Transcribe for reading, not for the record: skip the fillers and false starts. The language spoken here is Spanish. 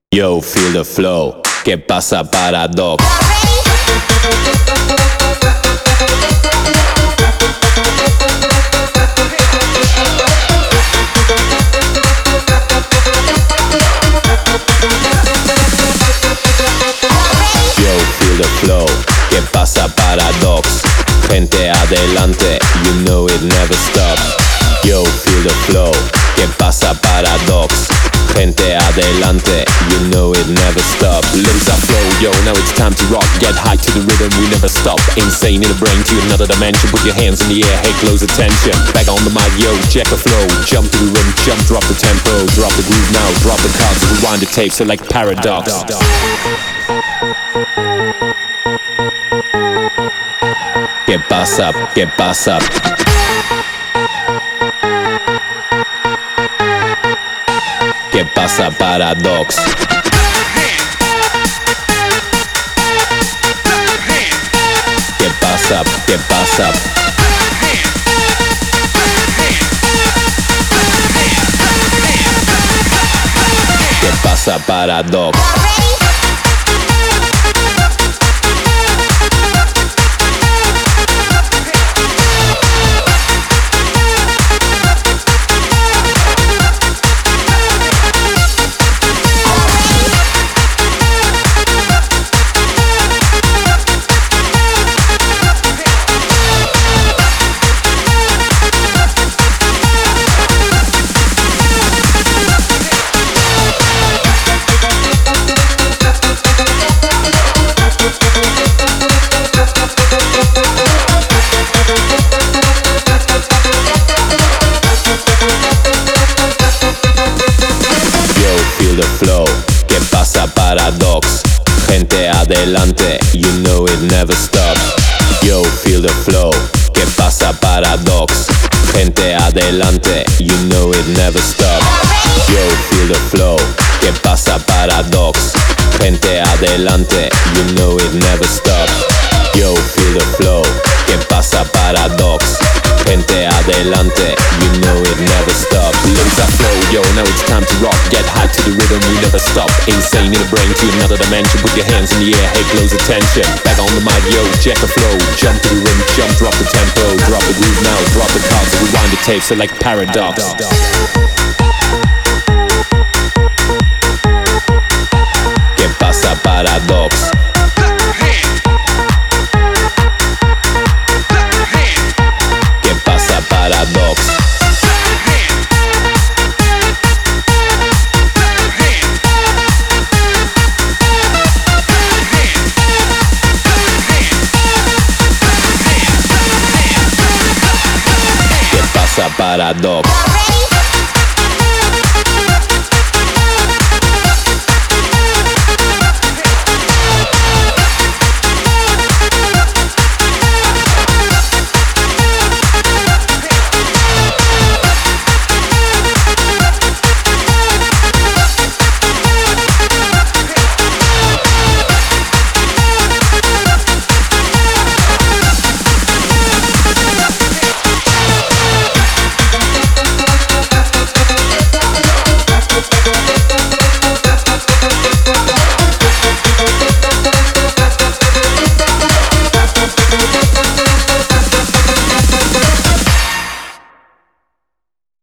Yo, feel the flow. ¿Qué pasa, Paradox? Yo, feel the flow. ¿Qué pasa, Paradox? Gente adelante, you know it never stops. Yo, feel the flow. ¿Qué pasa, Paradox? Gente adelante, you know it never stops. Limbs are flow, yo, now it's time to rock. Get high to the rhythm, we never stop. Insane in the brain to another dimension. Put your hands in the air, hey, close attention. Back on the mic, yo, check the flow. Jump to the rhythm, jump, drop the tempo. Drop the groove now, drop the cards. Rewind the tape, select Paradox. ¿Qué pasa? ¿Qué pasa? ¿Qué pasa, Paradox? ¿Qué pasa? ¿Qué pasa? ¿Qué pasa, Paradox? The flow, ¿qué pasa, Paradox? Gente adelante, you know it never stops. Yo, feel the flow, ¿qué pasa, Paradox? Gente adelante, you know it never stops. Yo, feel the flow, ¿qué pasa, Paradox? Gente adelante, you know it never stops. Yo, feel the flow, ¿qué pasa, Paradox? Gente adelante, you know it never stops. Limbs are flow, yo, now it's time to rock. Get high to the rhythm, we never stop. Insane in the brain to another dimension. Put your hands in the air, hey, close attention. Back on the mic, yo, check the flow. Jump to the rhythm, jump, drop the tempo. Drop the groove now, drop the cards. Rewind the tape, select Paradox. ¿Qué pasa, Paradox? ¿Qué pasa, Paradox? ¿Qué pasa, Paradox?